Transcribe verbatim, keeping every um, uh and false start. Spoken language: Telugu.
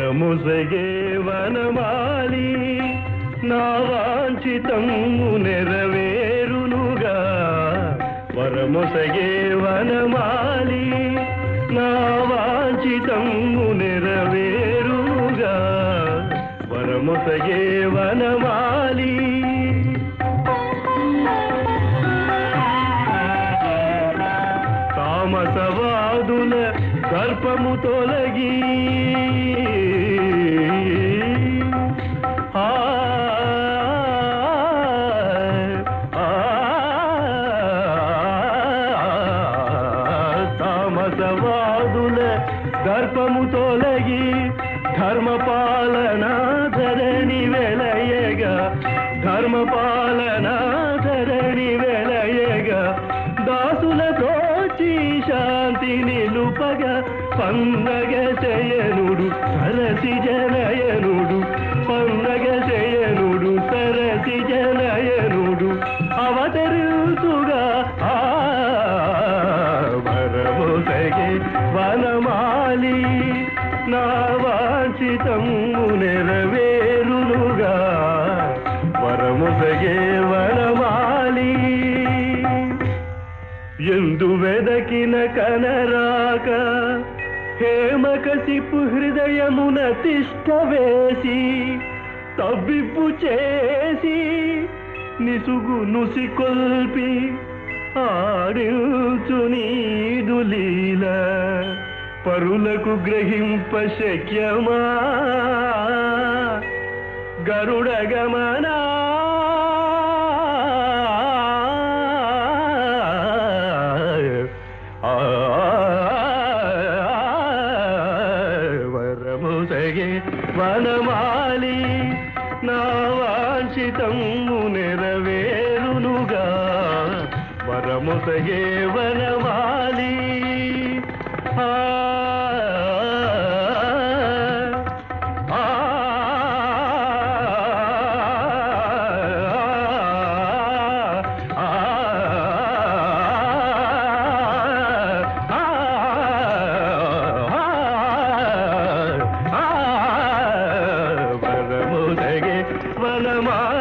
వరముసగే వనమాలి నా వాంఛితము నెరవేరునుగా వరముసగే వనమాలి నా వాంఛితము నెరవేరునుగా వరముసగే వనమాలి తామసవాదుల దర్పము తొలగి తామసవాదుల దర్పము తొలగి ధర్మపాలన ధరణి వెలయగా ధర్మపాలన ధరణి వెలయగా దాసులతో శాంతి నిలుపగా పండగ శయనుడు సరసి జనయనుడు పండగ శయనుడు సరసి జనయనుడు అవతరుతుగా ఆ వరముసగే వనమాలి నా వాంఛితము నెరవేరునుగా వరముసగే వనమాలి ఎందు వెదకిన కనరాక హేమకసిపు హృదయమున తిష్ట వేసి తవ్విప్పు చేసి నిసుగు నుసి కొల్పి ఆడించు నీదు లీల పరులకు గ్రహింప శక్యమా గరుడ గమనా వరముసగే వనమాలి నా వాంఛితము నెరవేరునుగా వరముసగే వనమాలి ఆ వరముసగే వనమాలి